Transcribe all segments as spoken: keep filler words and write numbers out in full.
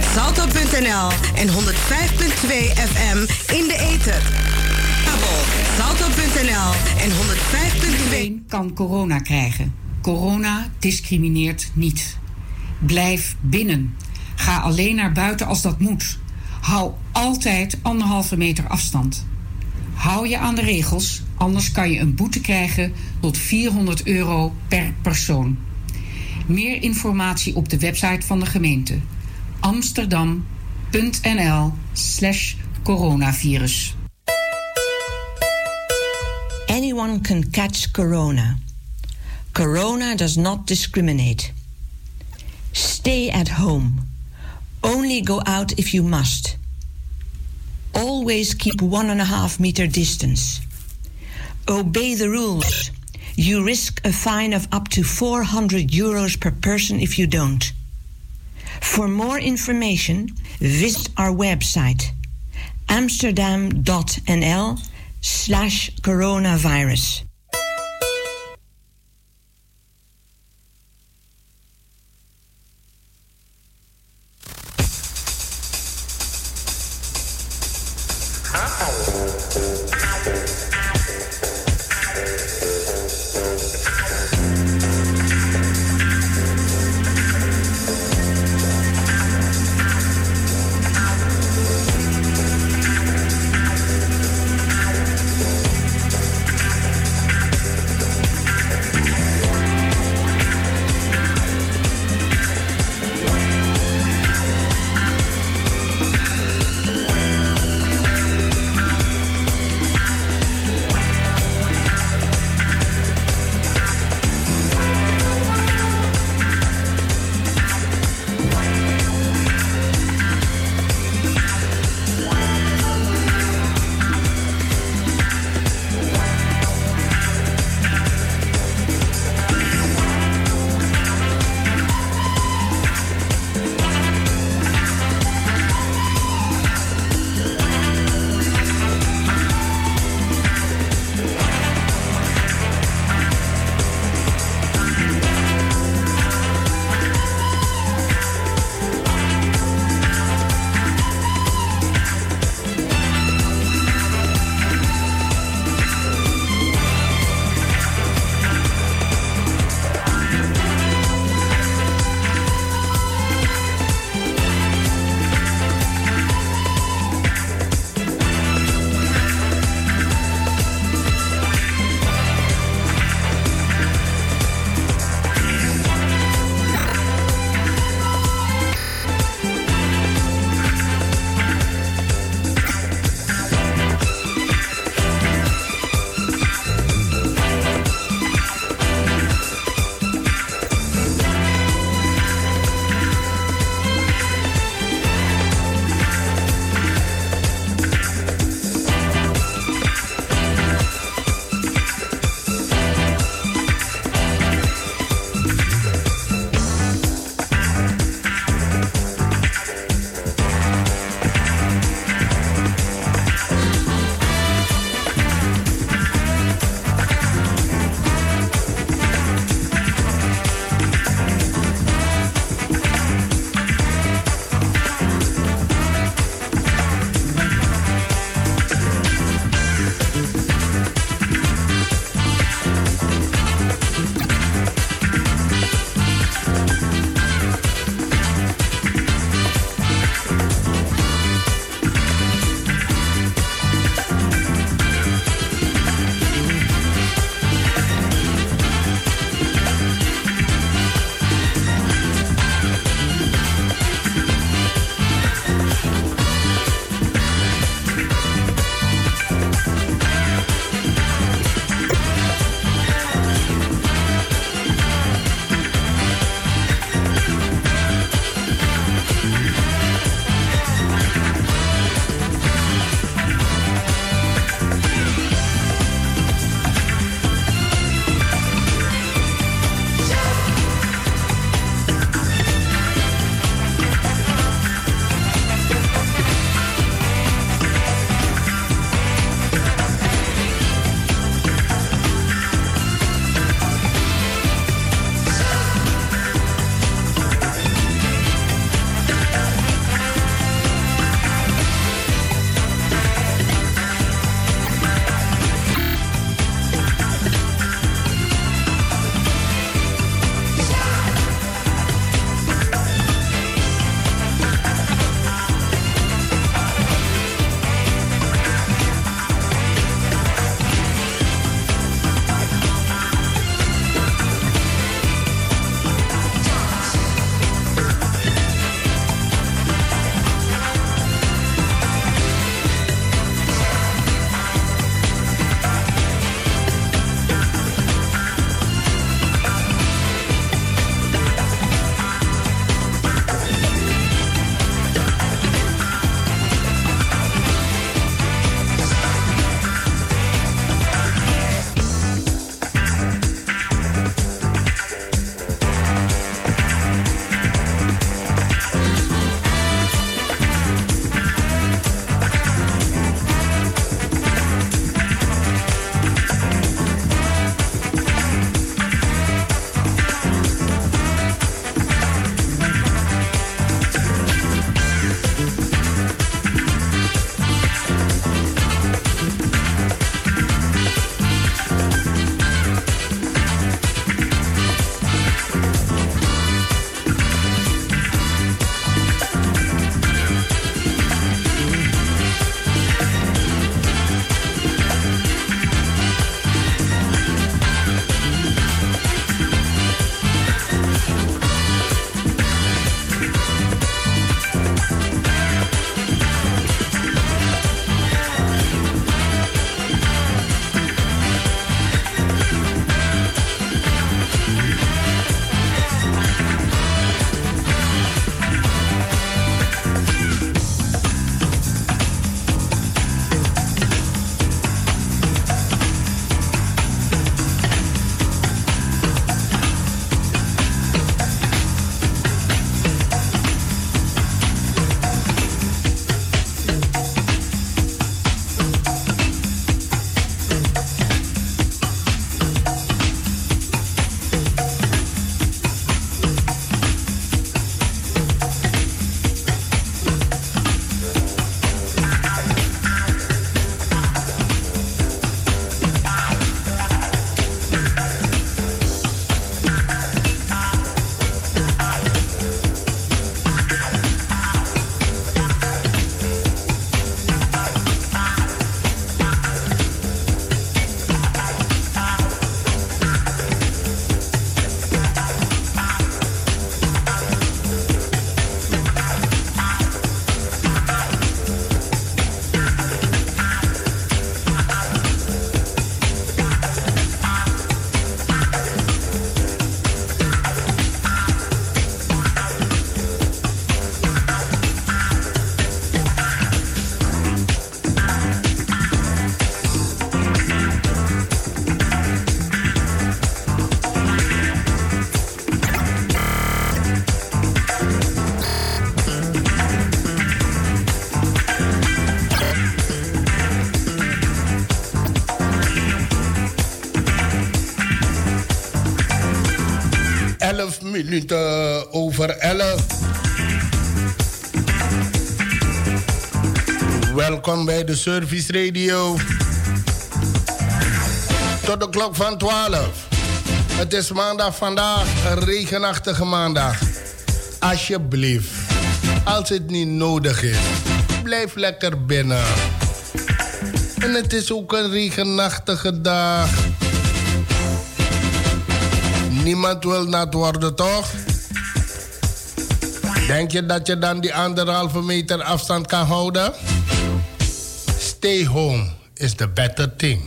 salto punt n l en honderd vijf komma twee F M in de ether. Kabel salto punt n l en honderd vijf komma twee. Iedereen kan corona krijgen. Corona discrimineert niet. Blijf binnen. Ga alleen naar buiten als dat moet. Hou altijd anderhalve meter afstand. Hou je aan de regels, anders kan je een boete krijgen tot vierhonderd euro per persoon. Meer informatie op de website van de gemeente. amsterdam punt n l slash coronavirus. Anyone can catch corona. Corona does not discriminate. Stay at home. Only go out if you must. Always keep one and a half meter distance. Obey the rules. You risk a fine of up to four hundred euros per person if you don't. For more information, visit our website amsterdam.nl slash coronavirus. minuten over elf. Welkom bij de Service Radio. Tot de klok van twaalf. Het is maandag vandaag, een regenachtige maandag. Alsjeblieft, als het niet nodig is, blijf lekker binnen. En het is ook een regenachtige dag. Niemand wil nat worden, toch? Denk je dat je dan die anderhalve meter afstand kan houden? Stay home is the better thing.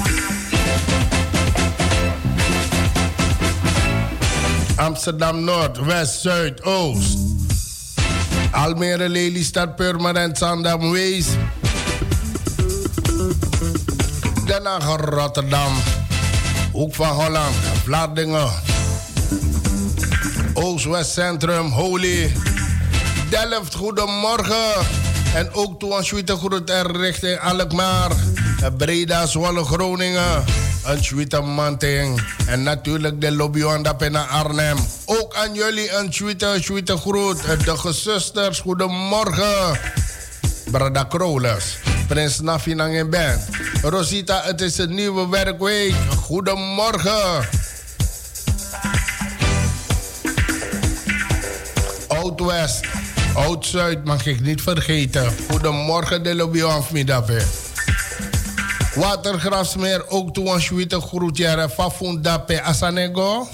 Amsterdam Noord, West, Zuid, Oost. Almere, Lelystad, Purmerend, Zandam, Wees. Den Haag, Rotterdam. Hoek van Holland, Vlaardingen. Oost-West Centrum, Holy. Delft, goedemorgen. En ook toe een schwitte groet er richting Alkmaar. Breda, Zwolle, Groningen. Een schwitte manting. En natuurlijk de lobby naar Arnhem. Ook aan jullie een schwitte, schwitte groet. De gezusters, goedemorgen. Brada Krolers. Prins Nafinang en Ben. Rosita, het is een nieuwe werkweek. Goedemorgen. Oud-West, Oud-Zuid mag ik niet vergeten. Goedemorgen, de lobby of Midape. Watergrasmeer, ook toe een schwitte groetje. Fafundape Asanego.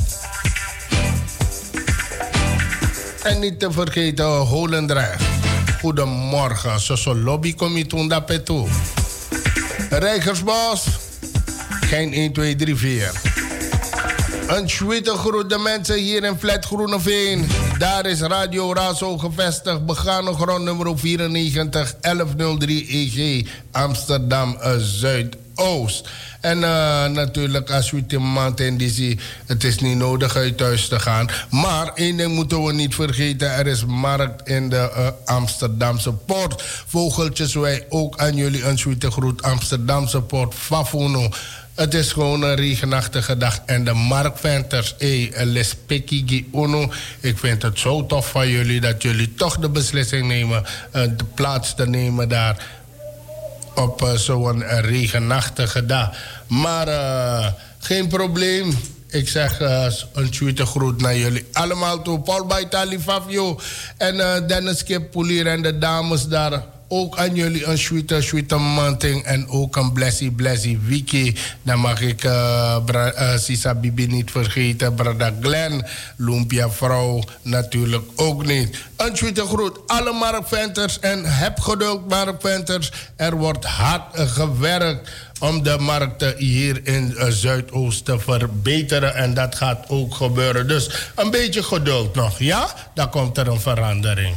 En niet te vergeten, Holendrecht. Goedemorgen, Soso Lobby Comité toe. Rijgersbos, geen een, twee, drie, vier. Een schwitte groet de mensen hier in Flat Groeneveen. Daar is Radio Razo gevestigd. Begane grond nummer vierennegentig elfhonderddrie E G Amsterdam Zuidoost. En uh, natuurlijk als we de maand in die zie, het is niet nodig uit thuis te gaan. Maar één ding moeten we niet vergeten. Er is markt in de uh, Amsterdamse Poort. Vogeltjes, wij ook aan jullie een sweete groet. Amsterdamse Poort, Fafuno. Het is gewoon een regenachtige dag. En de marktventers, hey, lespeki uno. Ik vind het zo tof van jullie dat jullie toch de beslissing nemen uh, de plaats te nemen daar op uh, zo'n uh, regenachtige dag. Maar uh, geen probleem. Ik zeg uh, een tweede groet naar jullie allemaal toe. Paul Baitali, Fabio en uh, Dennis Kippoelier en de dames daar. Ook aan jullie een sweete, sweete manting en ook een blessie, blessie wiki. Dan mag ik uh, bra, uh, Sisa Bibi niet vergeten. Brada Glenn, Lumpia vrouw natuurlijk ook niet. Een sweete groet, alle marktventers en heb geduld marktventers. Er wordt hard uh, gewerkt om de markten hier in uh, Zuidoost te verbeteren. En dat gaat ook gebeuren. Dus een beetje geduld nog, ja? Dan komt er een verandering.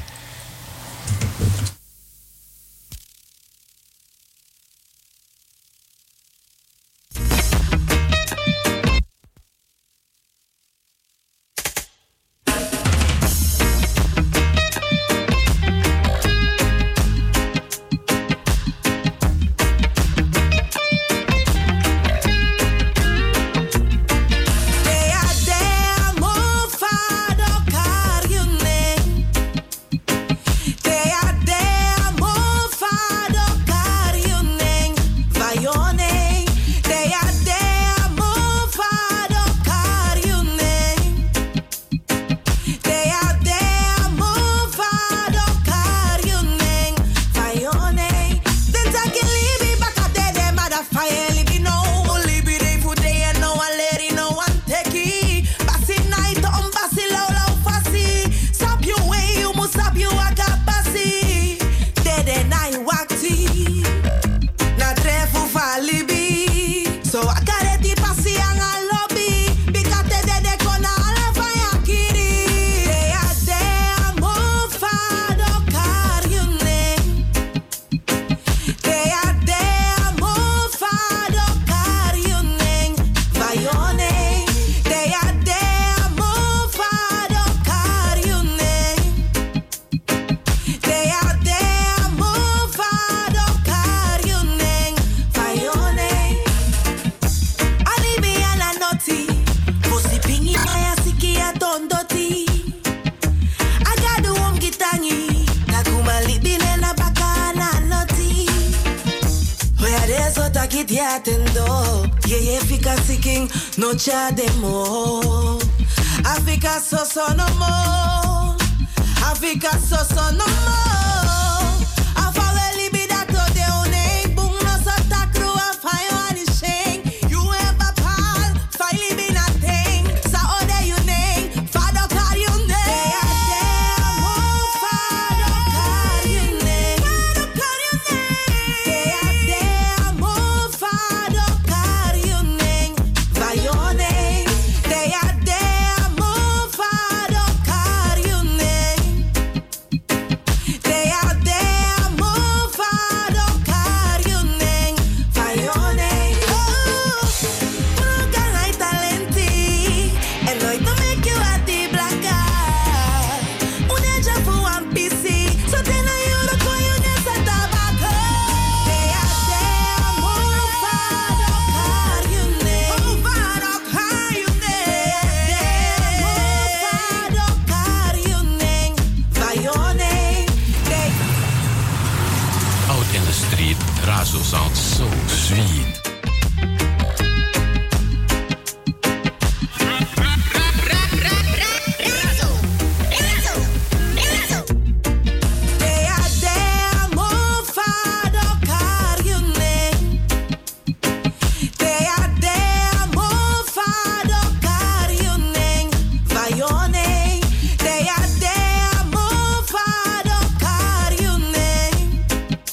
kiti atendo. Ye ye fika seeking no cha demo. Africa so so no more. Africa so so no more. Afawe libida to de one. Bung no so takru a fayo ani sheng. You ever pal, fai libina ting. Sa ode you name, fado kar you name. They are there, more fado kar you name. Fado kar you name. They are there, more fado kar you name. By your name. They are there, more fado kar you name. They are there, more fado kar you name. By your name. Oh, you can hide talenti. And no to make you a the black guy. Uneja for one P C. So then I you look for you next at tobacco. They are there, more fado kar you name. More fado kar you name. They are there, more fado kar you name. By your name. They Out in the street, Razo sounds so sweet. They are there, more fado kar you name. They are there, more fado kar you name. By your name. They are there, more fado kar you name.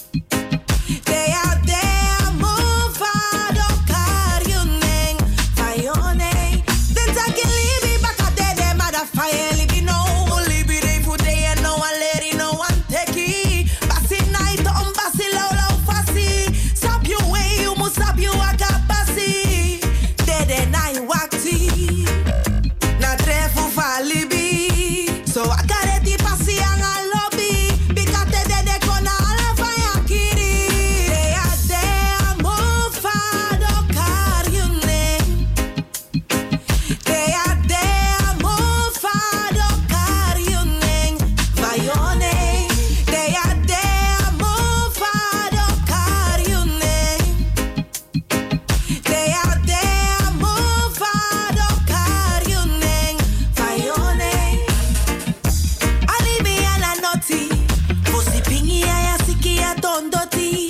They are there, more fado kar you name. By your name. Then take it, leave it back at there, them other fire, leave it no. Leave it there for day and no one let it, no one take it. Bassy night, um, bassy low, low, fussy. Stop your way, you must stop you, I got bassy. Dead and I walk tea. Na trefu falibi. So I got it deep passy and I lobby. Because they dead they gonna all fire kiri. They are there, more fado kar you name. They are there, more fado kar you name. By your name. They are there, more fado kar you name. They are there, more fado kar you name. By your name. Alibi and a naughty. Pussy pingy ya siki ya tondoti.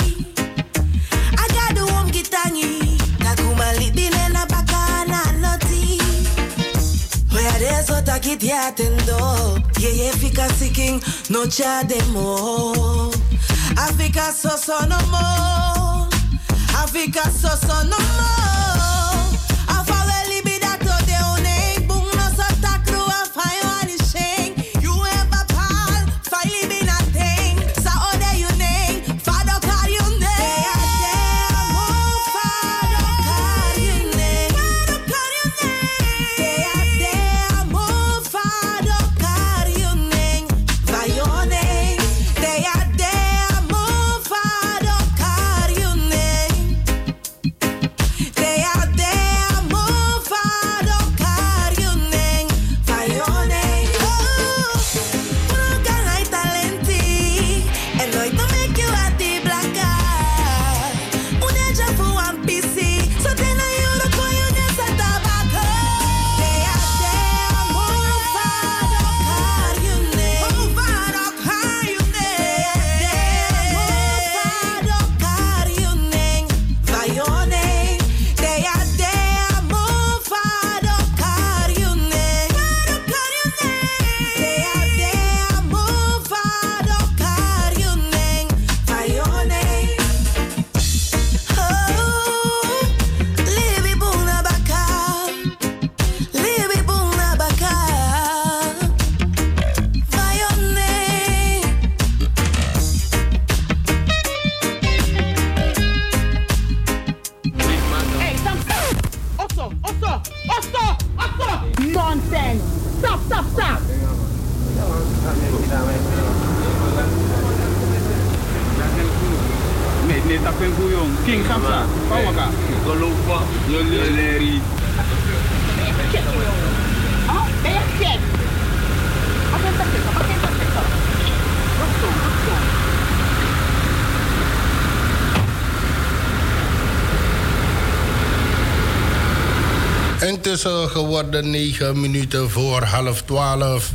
Agadu om gitangi. Takuma libine na baka na naughty. Where there's what I get ya tendo. Ye ye fika seeking no cha demo. Africa so so no more. Africa so so no more. Afawe libida to de one. Bung no so takru a fayo ani sheng. You ever pal, fai libina ting. Sa ode you name, fado kar you name. They are there, more fado kar you name. Fado kar you name. They are there, more fado kar you name. By your name. They are there, more fado kar you name. They are there, more fado kar you name. By your name. Oh, you can hide talenti. And no to make you a the black guy. Uneja for one P C. So then I you look for you next at tobacco. They are there, more fado kar you name. More fado kar you name. There, more fado kar you name. By your name. They are there, more fado kar you name. Fado kar you name. They are there, more fado kar you name. By your name. Oh, libi buna baka. Libi buna baka. By your name. Hey, stop, stop! Osso, Osso, Osso, Osso! Nonsense! Stop, stop, stop! Nee, nee, tak pen kuyong. King Kamsa, bawa ka. Golopa, yoleri. Oh, ben je gek? Wat is dat? Wat is dat? Wat zo, wat zo? Intussen geworden negen minuten voor half twaalf.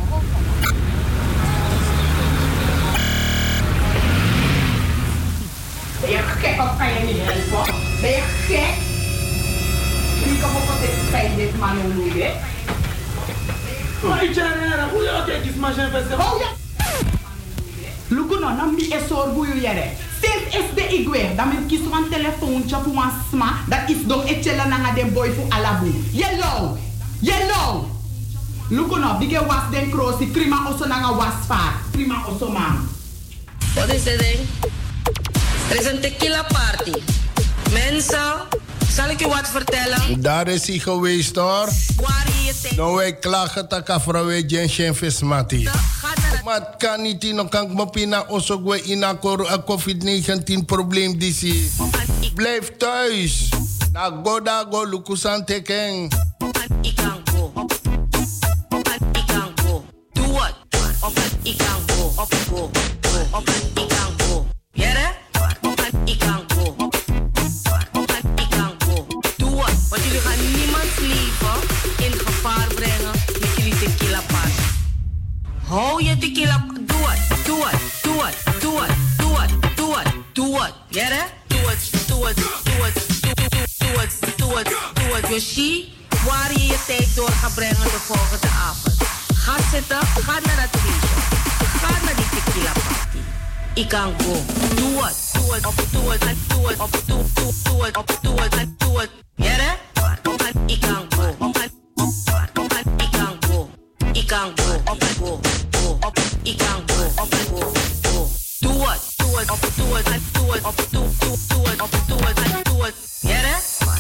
Ben je gek of kan je niet helpen? Ben je gek? Ik kan ook altijd spijt dit man hoe je. Maar ik zeg, hoe je kijkt, is maar geen festival. Lugu no, no mi esor buyu yere. Sinds is de igwe, dan men kies een telefoontje voor een sma, dat is don etchela nanga den boy voor alabu. Yellow, yellow. Lugu no, bige was den krosi, prima oso nanga was vaar, prima oso man. Wat is dit ding? Er is een tequila party. Mensen, zal ik u wat vertellen? Daar is hij geweest hoor. Nou wij klagen dat afrouwe Jenshen Vismati. Maar het kan niet in kan ik pina osogwe in een covid negentien probleem disi. Blijf thuis. Na goda go lukusan teken. Ik kan go. Ik kan go. Doe wat. Ik kan go. Op go. Ik kan go. Jere? Ik kan go. Ik kan go. Doe wat. Want jullie gaan niemands leven in gevaar brengen met jullie tequila party. Hou je tequila. Doe het. Doe het. Doe het. Doe het. Doe het. Doe het. Doe het. Jere? Doe het. Doe het. Doe het. Doe het. Doe het. Doe het. Yoshi, waar je je tijd door gaat brengen de volgende avond. Ga zitten. Ga naar dat feestje. Ga naar die tequila party. Ik kan go. Doe het. Doe het. Op doe het. Doe het. Op doe doe doe het. Op doe het. Doe het. Jere? Ik kan go. Ik kan go. Ik kan go. Op go. Op ik kan go. Op go. Doe het. Doe het. Op doe het. Doe het. Op doe doe doe het. Op doe het. Doe het. Jere?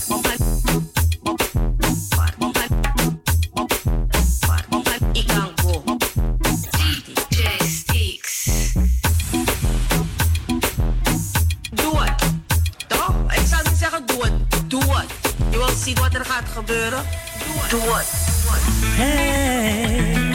Ik kan go. D J Sticks. Doe het. Toch? Ik zou niet zeggen doe het. Doe het. Je wilt zien wat er gaat gebeuren? Doe het. Hey.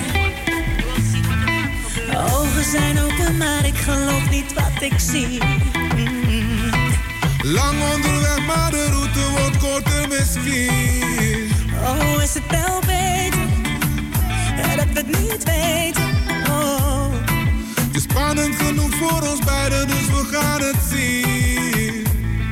Ogen zijn open, maar ik geloof niet wat ik zie. Mm. Lang onderweg, maar de route wordt korter misschien. Oh, is het wel beter ja, dat we het niet weten? Oh. Het is spannend genoeg voor ons beiden, dus we gaan het zien.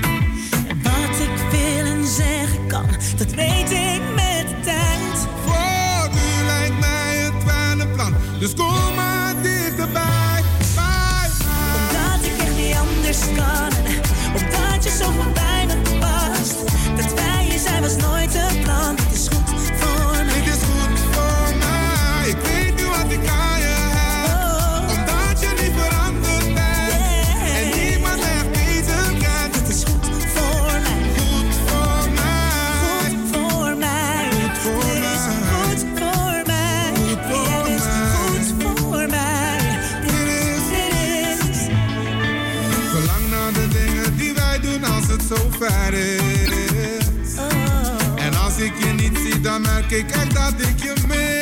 Wat ik wil en zeggen kan, dat weet ik met de tijd. Voor u lijkt mij het fijne plan, dus kom maar dichterbij. Bye, bye. Omdat ik echt niet anders kan, omdat je zo goed bij me past. Dat wij hier zijn was nooit het plan, dit is goed voor mij. Dit is goed voor mij, ik weet nu wat ik aan je heb. Oh. Omdat je niet veranderd bent, yeah. En niemand echt beter kent. Dit is goed voor mij. Goed voor mij. Goed voor mij. Goed voor dit mij. is goed voor mij. Goed voor dit is goed voor mij. Dit is, dit is. Verlang naar de dingen die wij doen als het zo ver is. Oh. En als ik je niet zie, dan merk ik echt dat ik je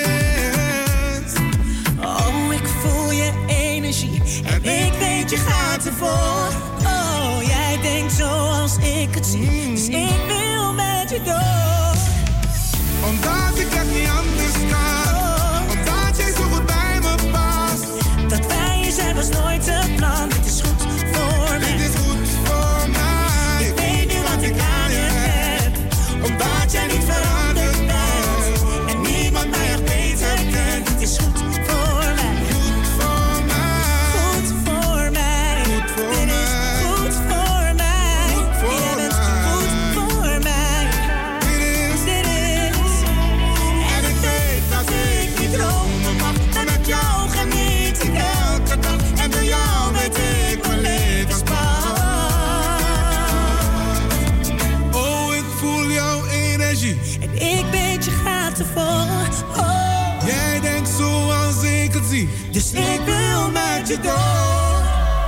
mis. Oh, ik voel je energie en ik weet je gaat ervoor. Oh, jij denkt zoals ik het zie, mm. Dus ik wil met je door. Omdat ik echt niet anders kan, oh. Omdat jij zo goed bij me past. Dat wij hier zijn was nooit het plan, dit is goed voor mij. Dit is goed voor mij. Ik weet nu wat ik aan je heb, omdat jij niet veranderd bent. En niemand mij echt beter kent, dit is goed voor mij. Goed voor mij. Goed voor mij. Goed voor dit mij. is goed voor mij. Goed voor jij bent mij. goed voor mij. Dit is, dit is. En ik weet dat ik niet dromen mag, maar met jou geniet ik elke dag. En door jou weet ik mijn leven spaart. oh, ik voel jouw energie. En ik weet je gaat ervoor. Oh. Jij denkt zoals ik het zie, Dus ik wil met je door.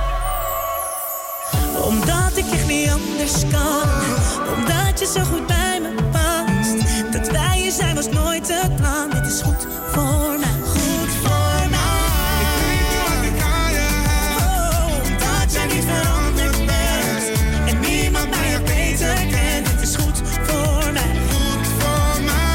Omdat ik echt niet anders kan, omdat je zo goed bij me past. Dat wij hier zijn was nooit het plan, dit is goed voor mij. Goed voor mij. Ik weet nu wat ik aan je heb. Oh, omdat jij niet veranderd bent. En niemand mij echt beter kent, dit is goed voor mij. Goed voor mij.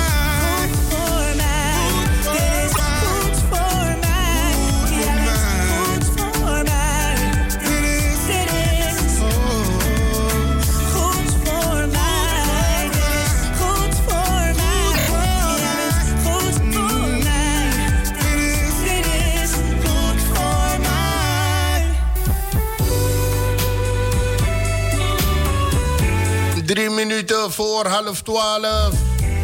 Drie minuten voor half twaalf.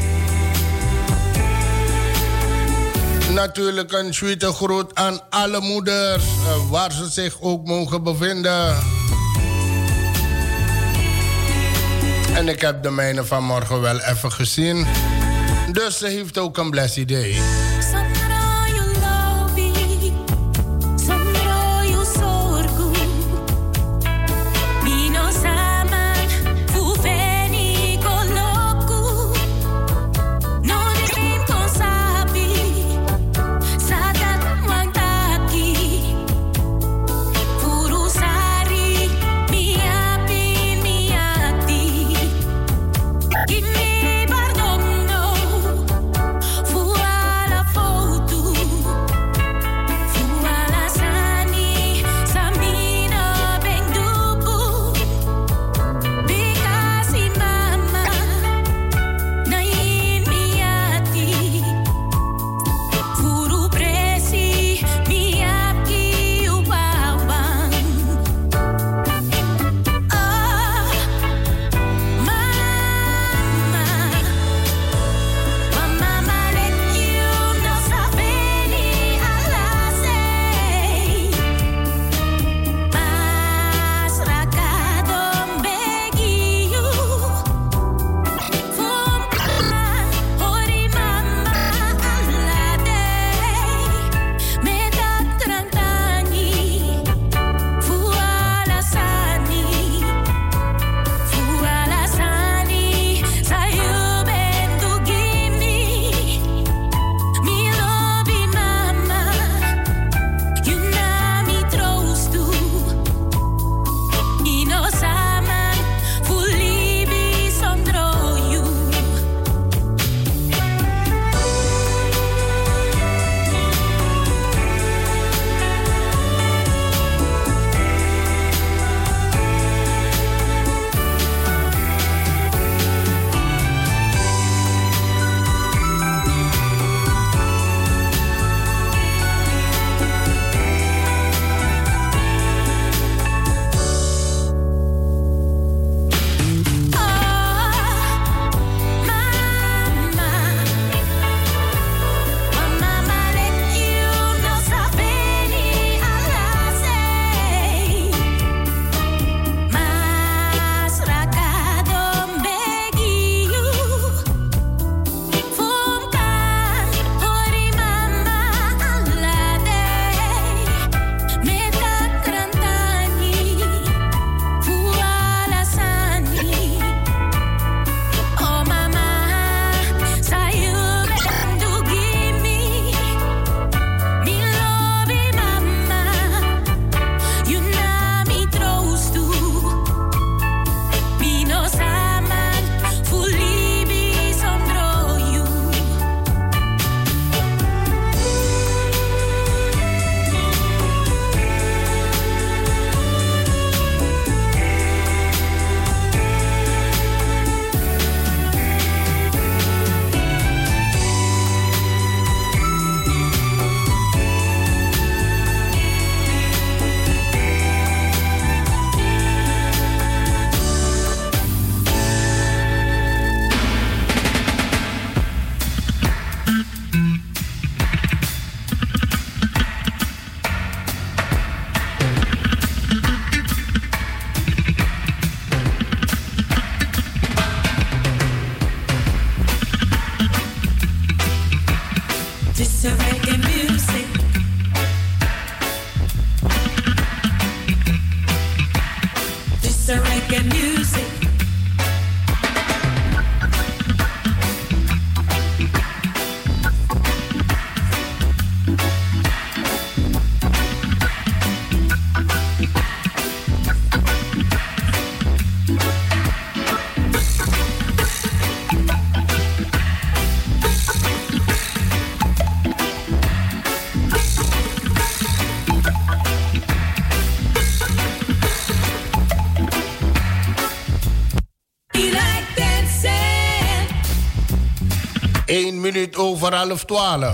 Natuurlijk een sweete groet aan alle moeders, uh, waar ze zich ook mogen bevinden. En ik heb de mijne vanmorgen wel even gezien. Dus ze heeft ook een blessed day. Eén minuut over half twaalf.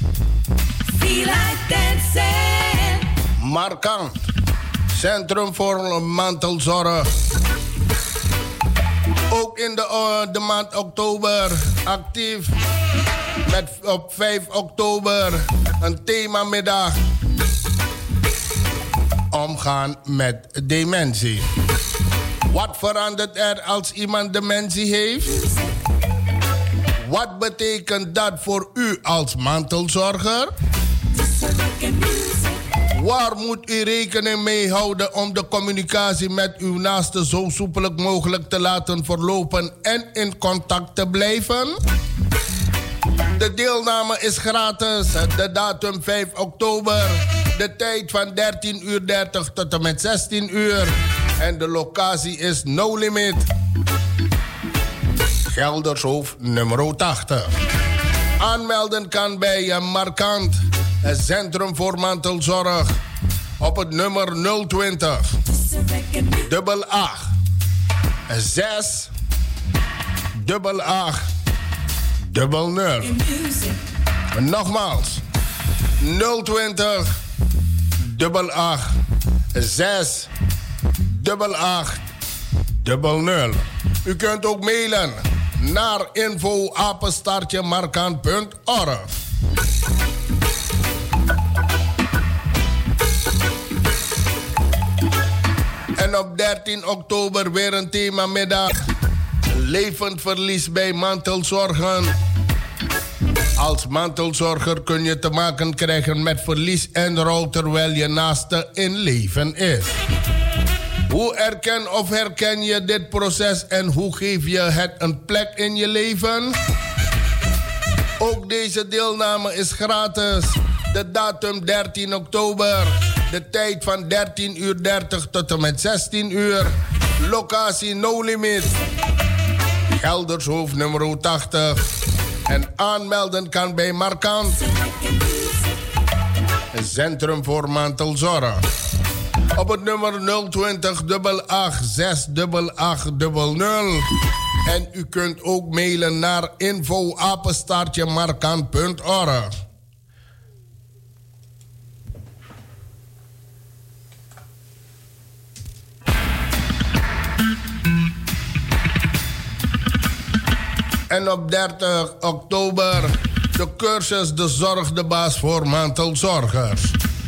Markant. Centrum voor mantelzorg. Ook ook in de, uh, de maand oktober actief. Met op vijf oktober een themamiddag. Omgaan met dementie. Wat verandert er als iemand dementie heeft? Wat betekent dat voor u als mantelzorger? Waar moet u rekening mee houden om de communicatie met uw naaste zo soepel mogelijk te laten verlopen en in contact te blijven? De deelname is gratis. De datum vijf oktober. De tijd van dertien uur dertig tot en met zestien uur. En de locatie is No Limit. Geldershoofd nummer tachtig. Aanmelden kan bij Markant, het Centrum voor Mantelzorg. Op het nummer nul twintig, dubbel acht, zes, dubbel acht, dubbel nul. Nogmaals, nul twintig, dubbel acht, zes, dubbel acht, dubbel nul. U kunt ook mailen naar info apenstaartje markant punt org. En op dertien oktober weer een themamiddag. Levend verlies bij mantelzorgen. Als mantelzorger kun je te maken krijgen met verlies en rouw terwijl je naaste in leven is. Hoe erken of herken je dit proces en hoe geef je het een plek in je leven? Ook deze deelname is gratis. De datum dertien oktober. De tijd van dertien uur dertig tot en met zestien uur. Locatie No Limit. Geldershoofd nummer tachtig. En aanmelden kan bij Markant. Centrum voor Mantelzorg. Op het nummer nul twintig, dubbel acht, zes, dubbel acht, dubbel nul. En u kunt ook mailen naar info apenstaartje markant punt org. En op dertig oktober de cursus De Zorg de Baas voor mantelzorgers.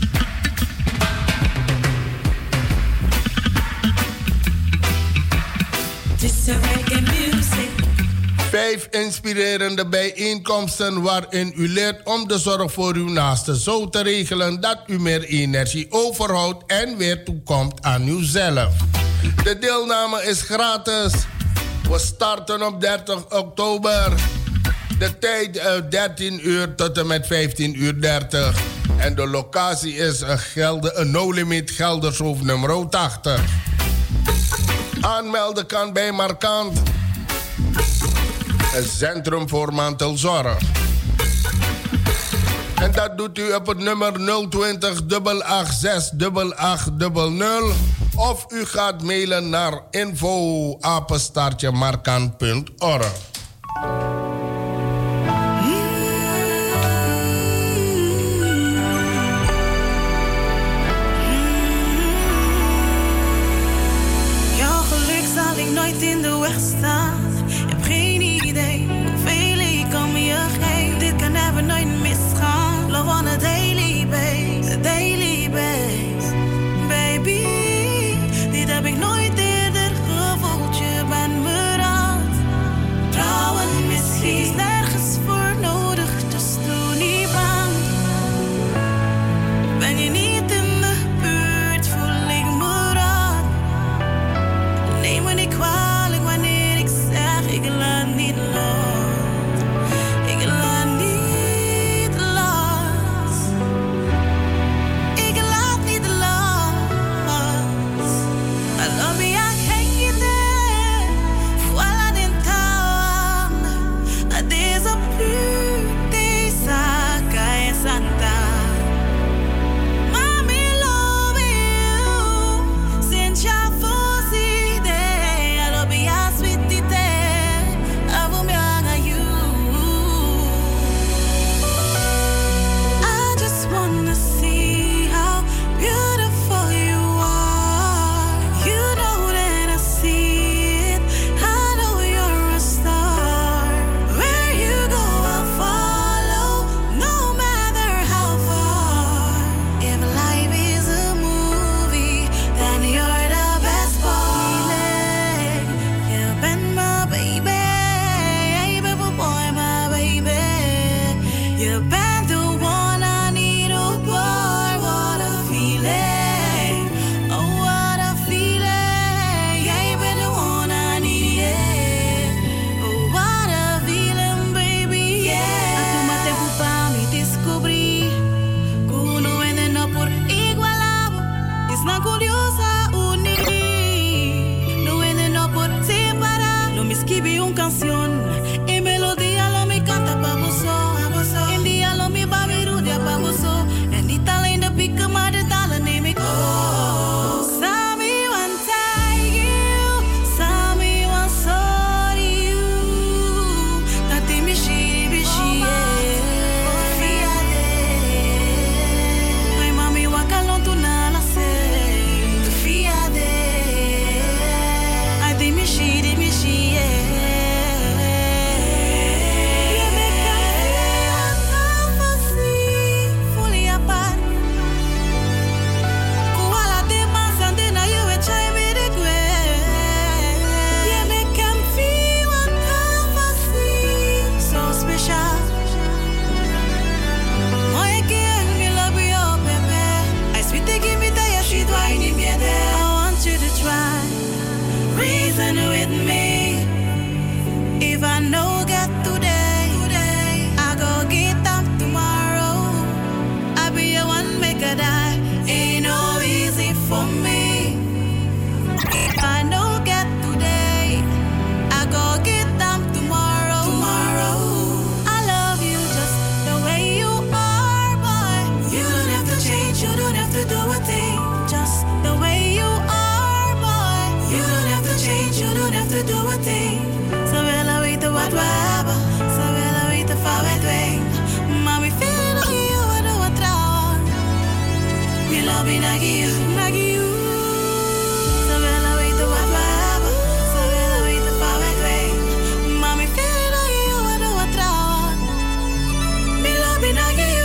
Vijf inspirerende bijeenkomsten waarin u leert om de zorg voor uw naaste zo te regelen dat u meer energie overhoudt en weer toekomt aan uzelf. De deelname is gratis. We starten op dertig oktober. De tijd uh, dertien uur tot en met vijftien uur dertig. En de locatie is uh, Gelde, uh, No Limit Geldershoofd nummer tachtig. Aanmelden kan bij Markant. Het Centrum voor Mantelzorg. En dat doet u op het nummer nul twintig, dubbel acht, zes, dubbel acht, dubbel nul. Of u gaat mailen naar info apenstaartje markant punt org. Jouw geluk zal ik nooit in de weg staan. Ik heb geen idee hoeveel ik om je geef. Dit kan never nooit misgaan. Love on a daily base, a daily base, baby. Dit heb ik nooit eerder gevoeld. Je bent me raad. Trouwen misschien is nergens voor nodig, dus doe niet bang. Ben je niet in de buurt, voel ik me raar. Neem me niet kwalijk wanneer ik zeg ik laat niet los. Ik laat niet los. we doen wat ding. Ze willen weten wat we hebben. Ze willen weten van wij dwingen. Maar we vinden nog you, we doen wat trouwen. We love you, nagi you, nagi you. Ze willen weten wat we hebben. Ze willen weten van wij dwingen. Maar we vinden nog you, we doen wat trouwen. We love you, nagi you.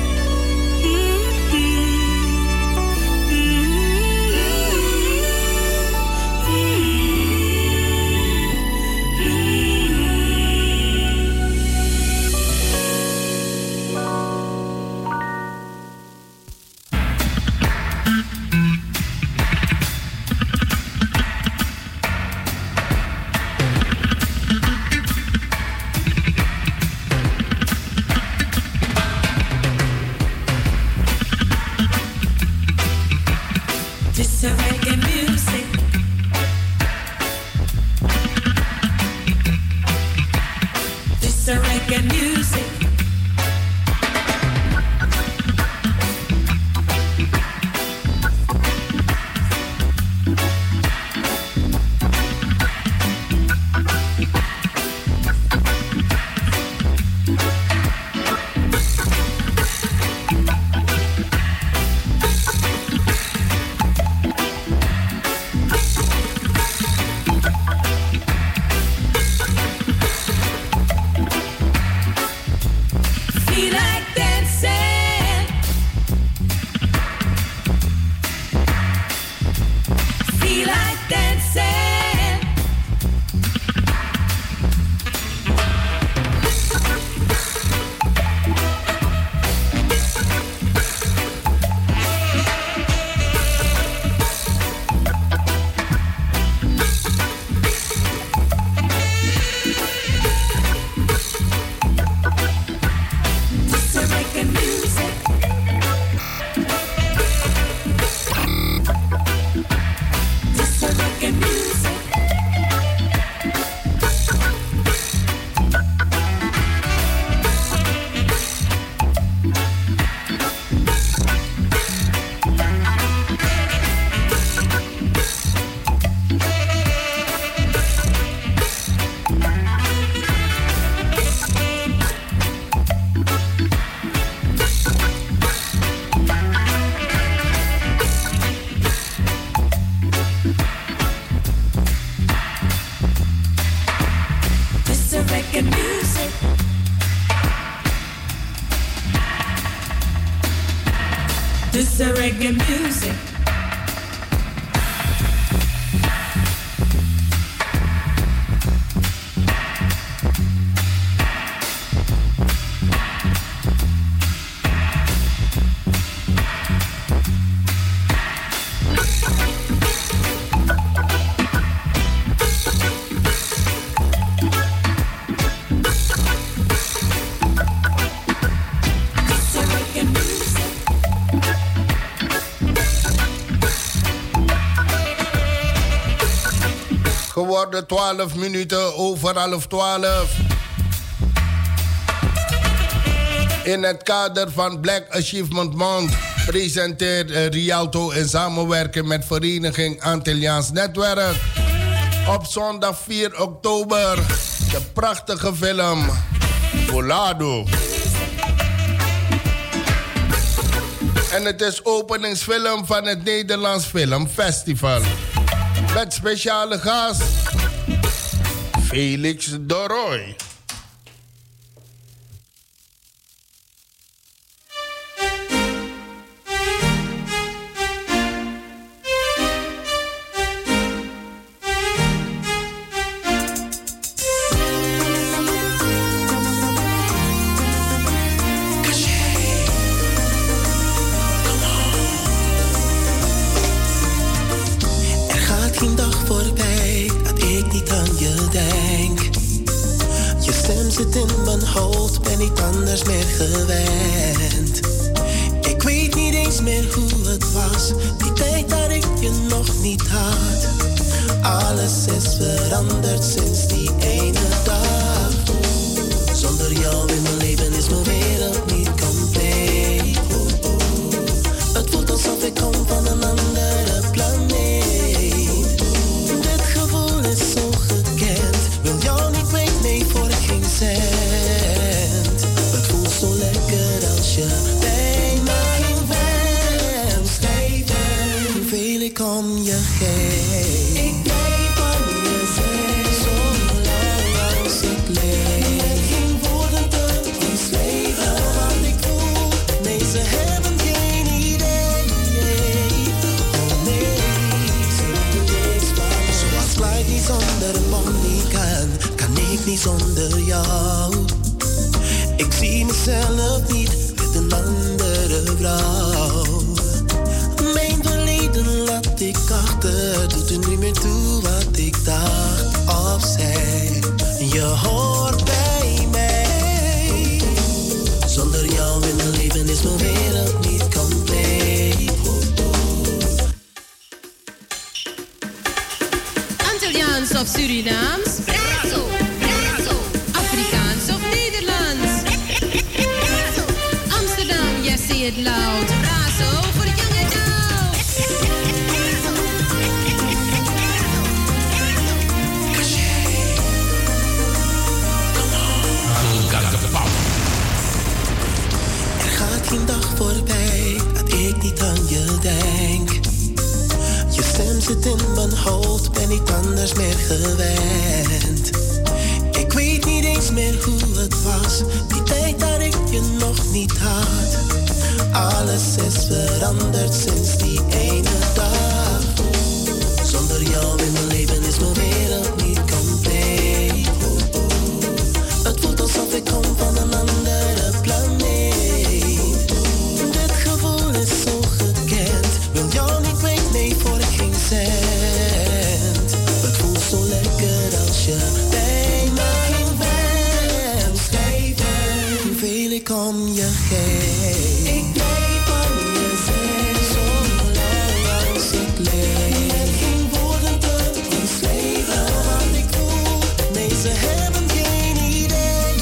This is reggae music. This is reggae music. Feel like dancing. Feel like dancing. This is reggae music. This is reggae music. This is reggae music. This is reggae music. This is reggae music. Geworden twaalf minuten over half twaalf. In het kader van Black Achievement Month presenteert eh, Rialto in samenwerking met vereniging Antilliaans Netwerk op zondag vier oktober de prachtige film Volado. En het is openingsfilm van het Nederlands Filmfestival. Met speciale gast Felix de Roy. Er gaat geen dag voorbij dat ik niet aan je denk. Je stem zit in mijn hoofd, ben niet anders meer gewend. Ik weet niet eens meer hoe het was, die tijd dat ik je nog niet had. Alles is veranderd sinds die ene dag. Zonder jou in mijn leven is mijn wereld niet compleet. Het voelt alsof ik kom van een andere planeet. Dit gevoel is zo gedreven. om je heen. Ik blijf van je zijn, zolang als ik leef. Er geen woorden te omschrijven wat ik voel. Nee, ze hebben geen idee. Oh nee, ze weten niks van me. Zoals Clyde niet zonder money kan, kan ik niet zonder jou. Ik zie mezelf niet met een andere vrouw. Mijn verleden laat ik achter, doet er niet meer toe wat ik dacht of zei. Je hoort bij mij. Zonder jou in mijn leven is mijn wereld niet compleet. Antilliaans of Surinaams? Brazo, brazo. Afrikaans of Nederlands? Brazo. Amsterdam, yes, say it loud. Brazo voor de jonge dood. Er gaat geen dag voorbij dat ik niet aan je denk. Je stem zit in mijn hoofd, ben niet anders meer gewend. Ik weet niet eens meer hoe het was, die tijd dat ik je nog niet had. Alles is veranderd sinds die ene dag. Zonder jou in mijn leven is mijn wereld niet compleet. Het voelt alsof ik kom van een andere planeet. Dit gevoel is zo gekend, wil jou niet kwijt, nee voor geen cent. Het voelt zo lekker als je bij mij bent. Schrijven hoeveel ik om je geef. Ik blijf van je zijn, zolang als ik leef. Er geen woorden te omschrijven wat ik voel. Nee, ze hebben geen idee.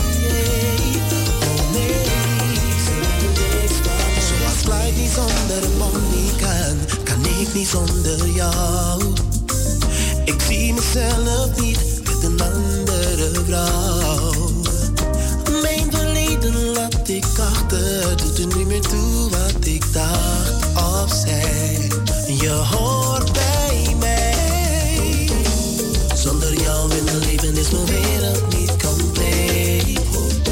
Oh nee, ze weten niks van me. Zoals Clyde niet zonder money kan, kan ik niet zonder jou. Ik zie mezelf niet met een andere vrouw. Mijn verleden laat ik achter, doet er niet meer toe wat ik dacht of zei. Je hoort bij mij. Zonder jou in mijn leven is mijn wereld niet compleet.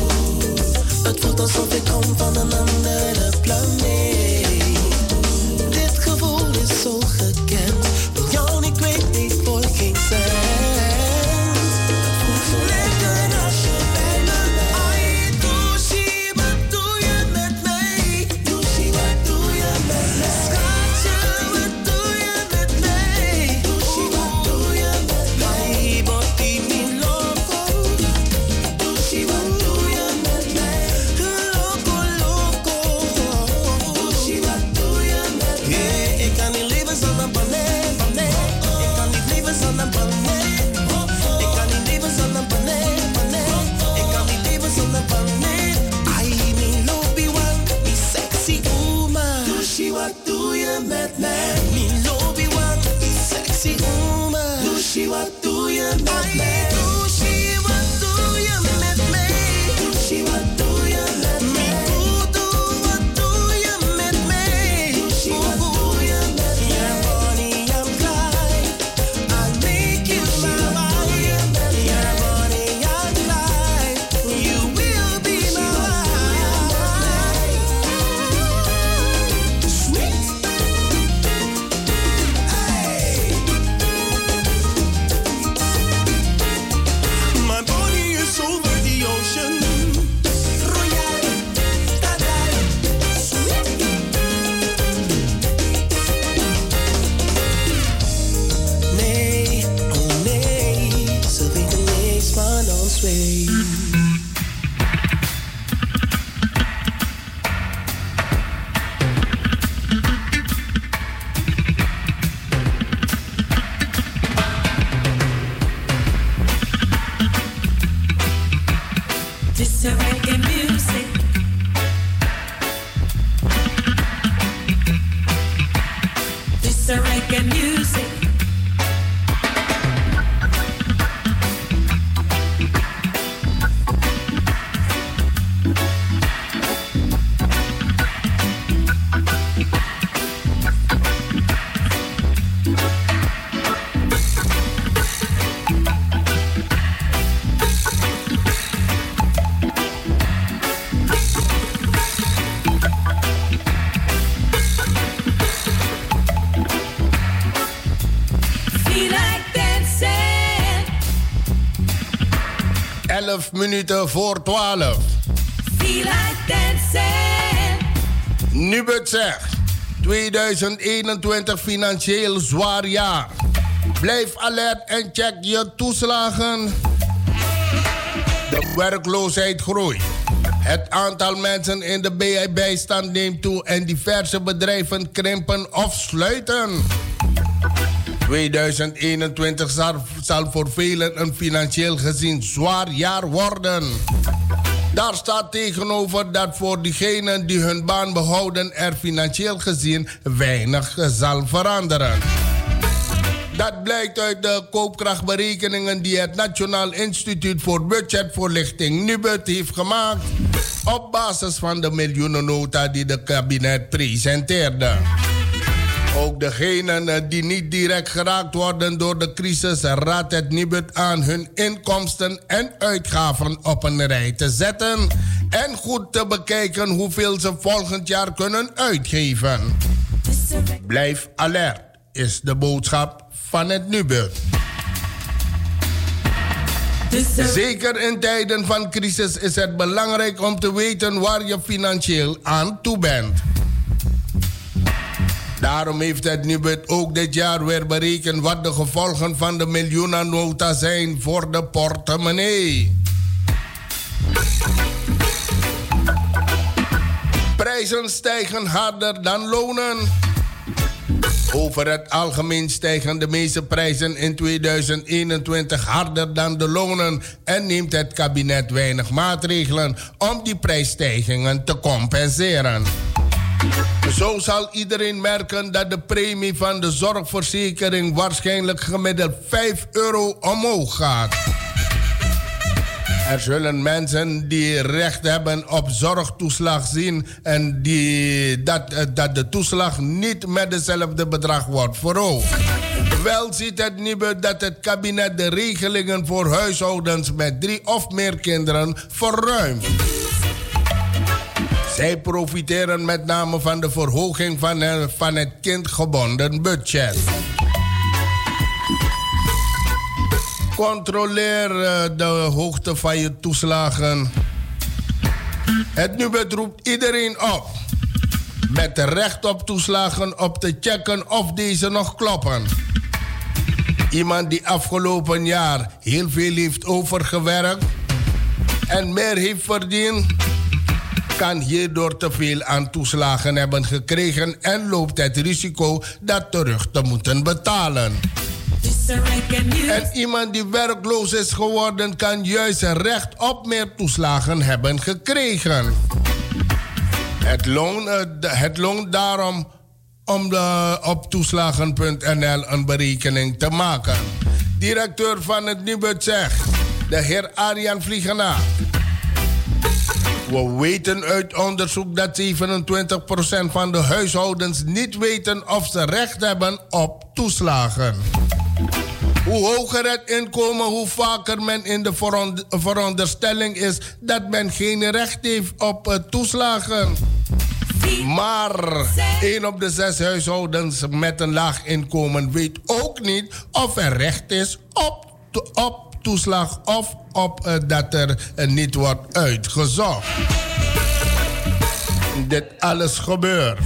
Het voelt alsof ik kom van een andere planeet. Dit gevoel is zo gekend, wil jou niet kwijt, niet voor geen cent. Het voelt zo lekker als je bij me bent. Ai, Douchie, wat doe je met mij? Douchie, wat doe je met mij? Schatje, wat doe je met mij? Douchie, wat doe je met mij? Ai, botti mi loco. Douchie, wat doe je met mij? Loco, loco. Douchie, wat doe je met mij? Yeah, ik kan niet leven zonder panet, panet. Ik kan niet leven zonder panet. Ik kan niet leven zonder panet, panet. Ik kan niet leven zonder panet. Ai, mi lobby one, mi sexy woman. Douchie, wat doe je met mij? Mi lobby one, mi sexy woman. Douchie, wat doe je met mij? Douchie, wat doe je met mij? Douchie, wat doe je met mij? Voodoo, wat doe je met mij? Douchie, wat doe je met mij? Yeah, Bonnie, I'm Clyde. I'll make you my wife. Yeah, Bonnie, I'm Clyde. You will be my wife. Sweet. My body is over the ocean. Royal, Tadai, sweet. Nee, oh nee, ze weten niks van ons twee. This is reggae music. This is reggae music. Feel like dancing. elf minuten voor twaalf. Feel like dancing. Nubert zegt, tweeduizend eenentwintig financieel zwaar jaar. Blijf alert en check je toeslagen. De werkloosheid groeit. Het aantal mensen in de B I-bijstand neemt toe en diverse bedrijven krimpen of sluiten. tweeduizend eenentwintig zal, zal voor velen een financieel gezien zwaar jaar worden. Daar staat tegenover dat voor diegenen die hun baan behouden er financieel gezien weinig zal veranderen. Dat blijkt uit de koopkrachtberekeningen die het Nationaal Instituut voor Budgetvoorlichting Nubud heeft gemaakt op basis van de miljoenennota die de kabinet presenteerde. Ook degenen die niet direct geraakt worden door de crisis raadt het Nibud aan hun inkomsten en uitgaven op een rij te zetten en goed te bekijken hoeveel ze volgend jaar kunnen uitgeven. Blijf alert, is de boodschap van het Nibud. Zeker in tijden van crisis is het belangrijk om te weten waar je financieel aan toe bent. Daarom heeft het Nibud ook dit jaar weer berekend wat de gevolgen van de miljoenennota zijn voor de portemonnee. Prijzen stijgen harder dan lonen. Over het algemeen stijgen de meeste prijzen in tweeduizend eenentwintig harder dan de lonen en neemt het kabinet weinig maatregelen om die prijsstijgingen te compenseren. Zo zal iedereen merken dat de premie van de zorgverzekering waarschijnlijk gemiddeld vijf euro omhoog gaat. Er zullen mensen die recht hebben op zorgtoeslag zien en die, dat, dat de toeslag niet met dezelfde bedrag wordt verhoogd. Wel ziet het Nibud dat het kabinet de regelingen voor huishoudens met drie of meer kinderen verruimt. Zij profiteren met name van de verhoging van, van het kindgebonden budget. Controleer de hoogte van je toeslagen. Het Nibud roept iedereen op met recht op toeslagen op te checken of deze nog kloppen. Iemand die afgelopen jaar heel veel heeft overgewerkt en meer heeft verdiend, kan hierdoor te veel aan toeslagen hebben gekregen en loopt het risico dat terug te moeten betalen. En iemand die werkloos is geworden kan juist recht op meer toeslagen hebben gekregen. Het loont, het loont daarom om de, op toeslagen punt n l een berekening te maken. Directeur van het Nibud zegt, de heer Arjan Vliegenaar: we weten uit onderzoek dat zevenentwintig procent van de huishoudens niet weten of ze recht hebben op toeslagen. Hoe hoger het inkomen, hoe vaker men in de verond- veronderstelling is dat men geen recht heeft op uh, toeslagen. Maar één op de zes huishoudens met een laag inkomen weet ook niet of er recht is op, to- op toeslag of op uh, dat er uh, niet wordt uitgezocht. Dit alles gebeurt.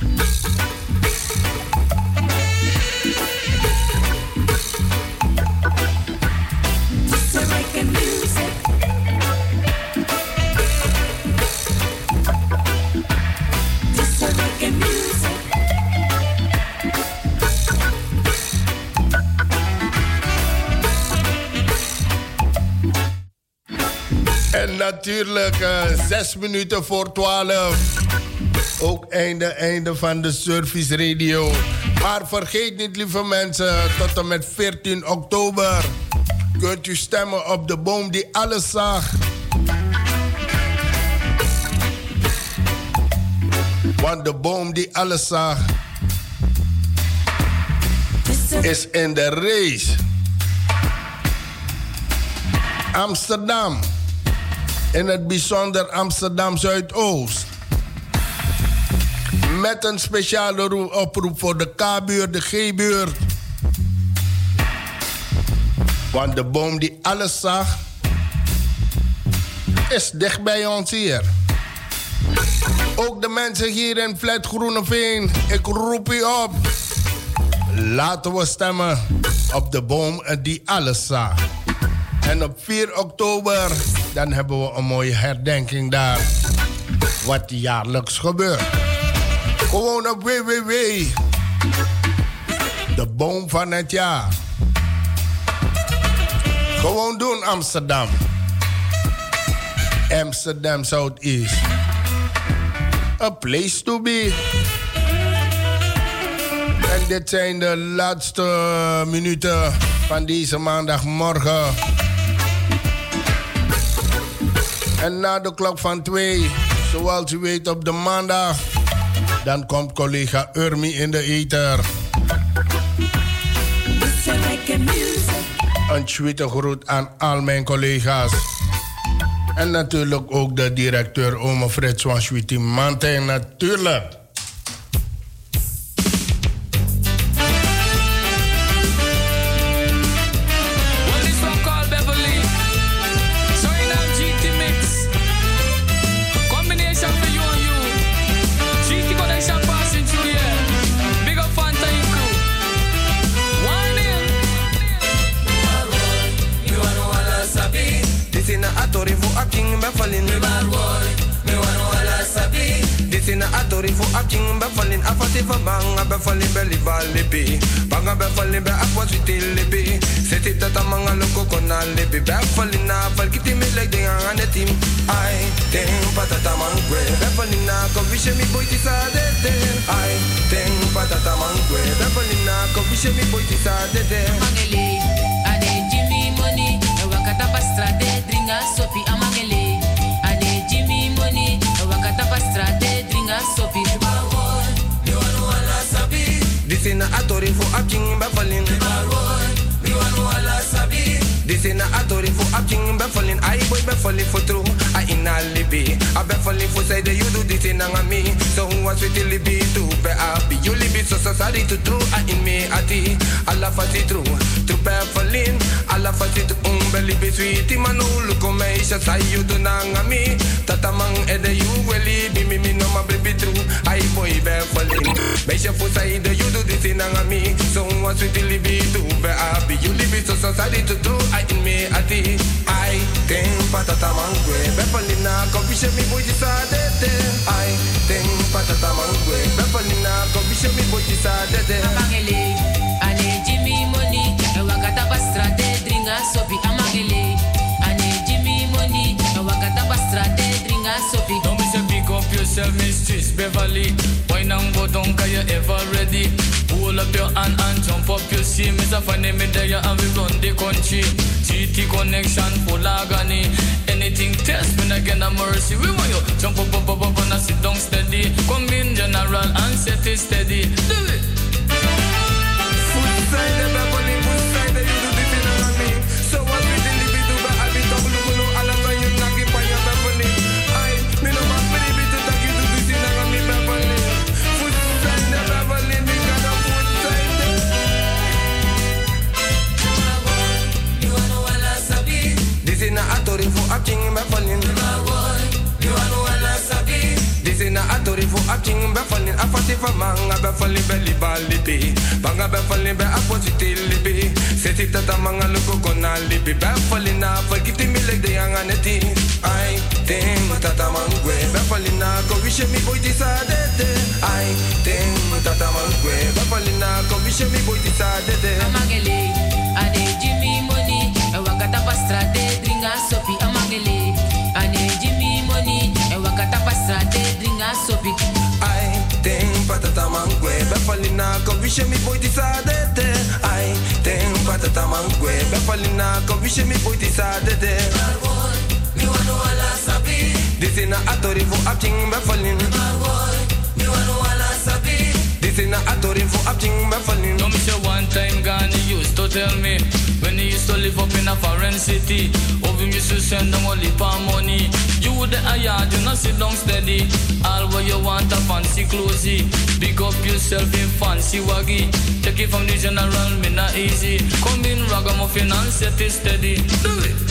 En natuurlijk uh, zes minuten voor twaalf. Ook einde, einde van de Service Radio. Maar vergeet niet, lieve mensen, tot en met veertien oktober kunt u stemmen op de boom die alles zag. Want de boom die alles zag is in de race. Amsterdam. In het bijzonder Amsterdam Zuidoost. Met een speciale oproep voor de K-buurt, de G-buurt. Want de boom die alles zag, is dicht bij ons hier. Ook de mensen hier in Flat Groeneveen, ik roep u op. Laten we stemmen op de boom die alles zag. En op vier oktober, dan hebben we een mooie herdenking daar. Wat jaarlijks gebeurt. Gewoon op w w w. De boom van het jaar. Gewoon doen Amsterdam. Amsterdam Southeast. A place to be. En dit zijn de laatste minuten van deze maandagmorgen. En na de klok van twee, zoals u weet op de maandag, dan komt collega Urmi in de ether. Een tweede groet aan al mijn collega's. En natuurlijk ook de directeur Ome Frits van Sweetie Mantijn, natuurlijk. Sina atori fu aking be falling afati fa banga be falling belly ballibi banga be falling be akwa switilibi seti tata manga loko kona libi be falling na fal kiti me like de ane team ai ten patata mangwe be falling na ko vishe mi boy ti sa de de ai ten patata mangwe be falling na ko vishe mi boy ti sa de de amangele ade Jimmy money e wakata pastra de dringa sopi amangele ade Jimmy money e wakata pastra de sopi mi wanu ala sabi this in a atori fu aking be falling mi wanu ala sabi this in a atori fu aking be falling I boy be falling for true I in a libi I be falling for say that you do this in a me so who was with the libi to be happy you libi so so sorry to true I in me ati alla fati true true be falling alla fati to um be libi sweet man no look on me isha say you do nanga me tata mang ede you weli bi mi mi no ma baby true I boy be falling be she for say that you do this in a me so who was with the libi to be happy you libi so so sorry to true I in me ati I ten patata mangwe be falling na ko bishe mi boy sa de de I ten patata mangwe be falling na ko bishe mi boy sa de de amangele ane Jimmy money e wakata pastra de dringa sopi amangele ane Jimmy money e wakata pastra de dringa sopi don't be so pick up yourself mistress Beverly why now go down can you ever ready hold up your hand and jump up you see Mister Funny me there and we run the country G T connection full agony anything test when I get a mercy we want you jump up up up up and sit down steady come in general and set it steady do it foot side the Beverly foot side you do this in on me so what we did be do but I be talk look no all of you knock it by your Beverly I me no want me be to talk you do this in on me Beverly foot side the Beverly me got a foot side you wanna wala sabi this in a atori for a king me falling you wanna wala sabi this in a atori for a king be falling a fati for manga be falling belly ballibi banga be falling be a positivity set it tata manga loko kona libi be falling na forget me like the young aneti I think tata mangwe be falling na ko vishe mi boy ti sa de de I think tata mangwe be falling na ko vishe mi boy ti sa de de amangele ane Jimmy money e wakata pastra de dringa sopi amangele ane Jimmy money e wakata pastra de dringa sopi I think patata mangwe be falling na ko vishe mi boy ti sa de de I think patata mangwe be falling na ko vishe mi boy ti sa de de mi wanu wala sabi this in a atori fu acting be falling mi wanu wala sabi this in a atori fu acting be falling no me say one time gone you used to tell me when you used to live up in a foreign city of him used to send them only for money you would the yard you not sit down steady all what you want a fancy clothes big up yourself in fancy waggy take it from the general me not easy come in ragamuffin finance, it is steady. Do it.